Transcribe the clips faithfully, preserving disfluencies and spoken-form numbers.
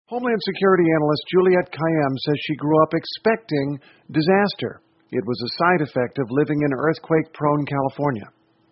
Homeland Security analyst Juliette Kayyem says she grew up expecting disaster. It was a side effect of living in earthquake-prone California.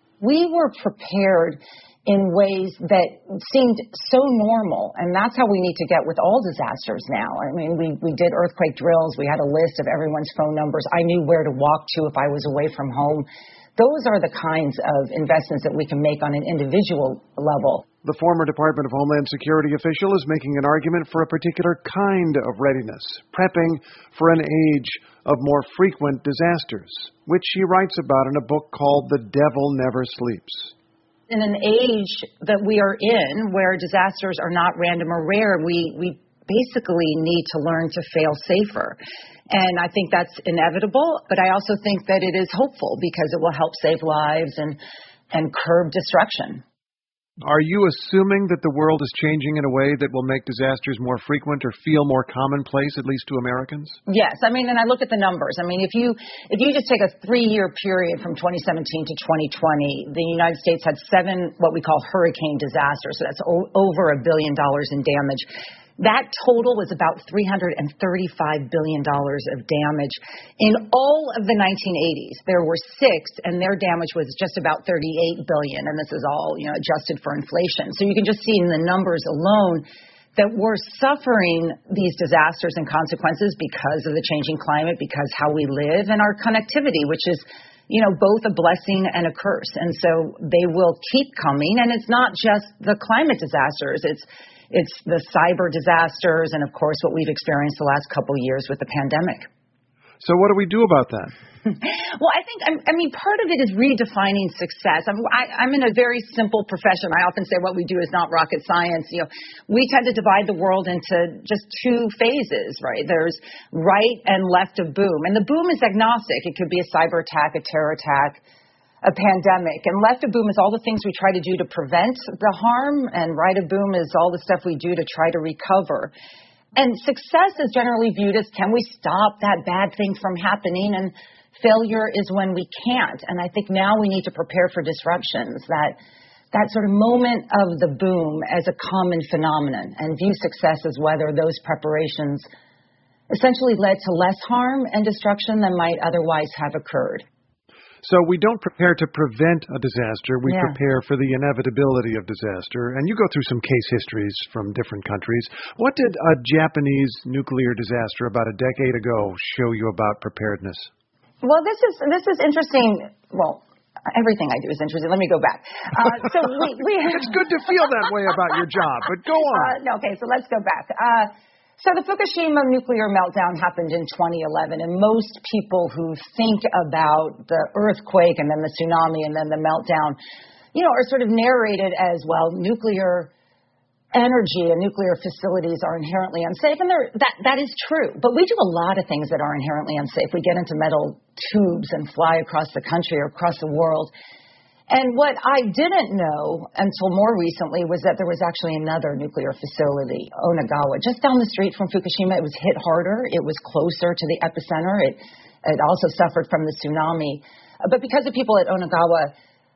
We were prepared in ways that seemed so normal, and that's how we need to get with all disasters now. I mean, we, we did earthquake drills. We had a list of everyone's phone numbers. I knew where to walk to if I was away from home. Those are the kinds of investments that we can make on an individual level. The former Department of Homeland Security official is making an argument for a particular kind of readiness, prepping for an age of more frequent disasters, which she writes about in a book called The Devil Never Sleeps. In an age that we are in, where disasters are not random or rare, we, we basically need to learn to fail safer. And I think that's inevitable, but I also think that it is hopeful because it will help save lives and, and curb destruction. Are you assuming that the world is changing in a way that will make disasters more frequent or feel more commonplace, at least to Americans? Yes. I mean, and I look at the numbers. I mean, if you if you just take a three-year period from twenty seventeen to twenty twenty, the United States had seven what we call hurricane disasters. So that's o- over a billion dollars in damage. That total was about three hundred thirty-five billion dollars of damage. In all of the nineteen eighties, there were six, and their damage was just about thirty-eight billion dollars, and this is all, you know, adjusted for inflation. So you can just see in the numbers alone that we're suffering these disasters and consequences because of the changing climate, because how we live, and our connectivity, which is, you know, both a blessing and a curse. And so they will keep coming, and it's not just the climate disasters. It's It's the cyber disasters and, of course, what we've experienced the last couple of years with the pandemic. So what do we do about that? Well, I think, I mean, part of it is redefining success. I'm, I, I'm in a very simple profession. I often say what we do is not rocket science. You know, we tend to divide the world into just two phases, right? There's right and left of boom. And the boom is agnostic. It could be a cyber attack, a terror attack, a pandemic. And left of boom is all the things we try to do to prevent the harm, and right of boom is all the stuff we do to try to recover. And success is generally viewed as, can we stop that bad thing from happening? And failure is when we can't. And I think now we need to prepare for disruptions, that that sort of moment of the boom as a common phenomenon, and view success as whether those preparations essentially led to less harm and destruction than might otherwise have occurred. So we don't prepare to prevent a disaster. We yeah. prepare for the inevitability of disaster. And you go through some case histories from different countries. What did a Japanese nuclear disaster about a decade ago show you about preparedness? Well, this is this is interesting. Well, everything I do is interesting. Let me go back. Uh, so we, we It's good to feel that way about your job, but go on. Uh, no, okay, so let's go back. Uh, So the Fukushima nuclear meltdown happened in twenty eleven, and most people who think about the earthquake and then the tsunami and then the meltdown, you know, are sort of narrated as, well, nuclear energy and nuclear facilities are inherently unsafe, and that that is true. But we do a lot of things that are inherently unsafe. We get into metal tubes and fly across the country or across the world. And what I didn't know until more recently was that there was actually another nuclear facility, Onagawa, just down the street from Fukushima. It was hit harder. It was closer to the epicenter. It, it also suffered from the tsunami. But because the people at Onagawa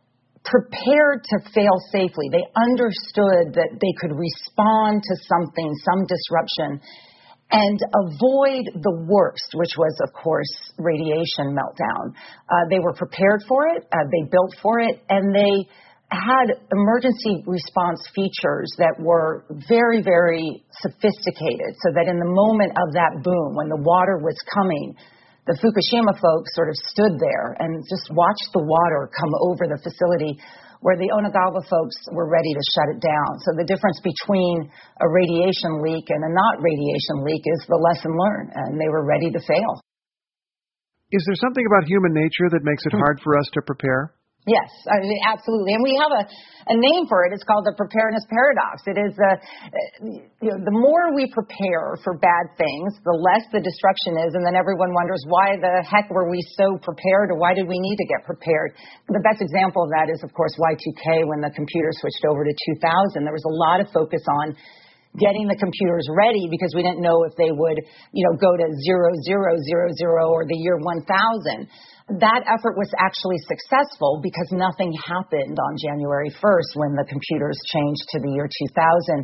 prepared to fail safely, they understood that they could respond to something, some disruption, and avoid the worst, which was, of course, radiation meltdown. Uh, they were prepared for it, uh, they built for it, and they had emergency response features that were very, very sophisticated, so that in the moment of that boom, when the water was coming, the Fukushima folks sort of stood there and just watched the water come over the facility, where the Onagawa folks were ready to shut it down. So the difference between a radiation leak and a not radiation leak is the lesson learned, and they were ready to fail. Is there something about human nature that makes it hard for us to prepare? Yes, I mean, absolutely. And we have a, a name for it. It's called the preparedness paradox. It is, uh, you know, the more we prepare for bad things, the less the destruction is. And then everyone wonders, why the heck were we so prepared, or why did we need to get prepared? The best example of that is, of course, Y two K, when the computer switched over to two thousand. There was a lot of focus on getting the computers ready because we didn't know if they would, you know, go to zero, zero, zero, zero, or the year one thousand. That effort was actually successful because nothing happened on January first when the computers changed to the year two thousand.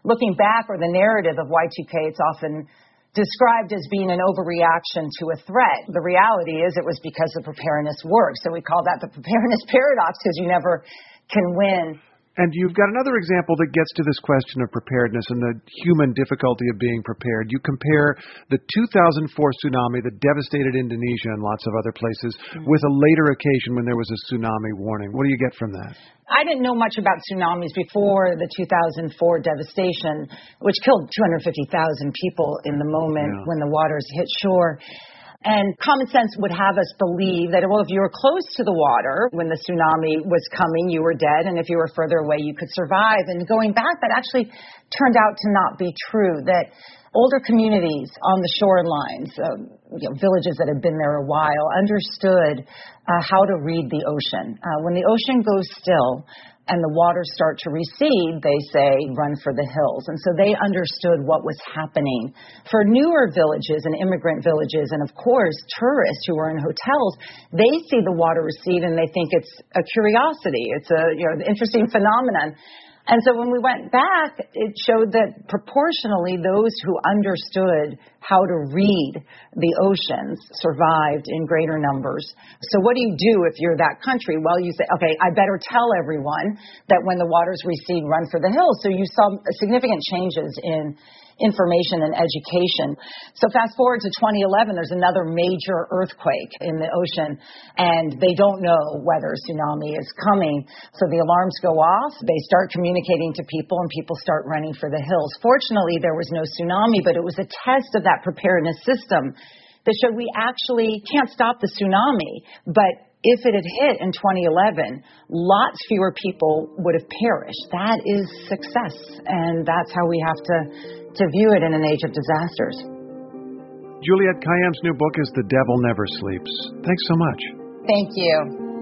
looking back, or the narrative of Y two K, it's often described as being an overreaction to a threat. The reality is it was because the preparedness worked. So we call that the preparedness paradox, because you never can win. And you've got another example that gets to this question of preparedness and the human difficulty of being prepared. You compare the two thousand four tsunami that devastated Indonesia and lots of other places mm-hmm. with a later occasion when there was a tsunami warning. What do you get from that? I didn't know much about tsunamis before the two thousand four devastation, which killed two hundred fifty thousand people in the moment yeah. when the waters hit shore. And common sense would have us believe that, well, if you were close to the water when the tsunami was coming, you were dead. And if you were further away, you could survive. And going back, that actually turned out to not be true, that older communities on the shorelines, uh, you know, villages that had been there a while, understood uh, how to read the ocean. Uh, when the ocean goes still and the waters start to recede, they say, run for the hills. And so they understood what was happening. For newer villages and immigrant villages, and of course, tourists who are in hotels, they see the water recede and they think it's a curiosity. It's a, you know, interesting phenomenon. And so when we went back, it showed that proportionally those who understood how to read the oceans survived in greater numbers. So what do you do if you're that country? Well, you say, okay, I better tell everyone that when the waters recede, run for the hills. So you saw significant changes in information and education. So fast forward to twenty eleven, there's another major earthquake in the ocean, and they don't know whether tsunami is coming. So the alarms go off, they start communicating to people, and people start running for the hills. Fortunately, there was no tsunami, but it was a test of that preparedness system that showed we actually can't stop the tsunami, but if it had hit in twenty eleven, lots fewer people would have perished. That is success, and that's how we have to, to view it in an age of disasters. Juliette Kayyem's new book is The Devil Never Sleeps. Thanks so much. Thank you.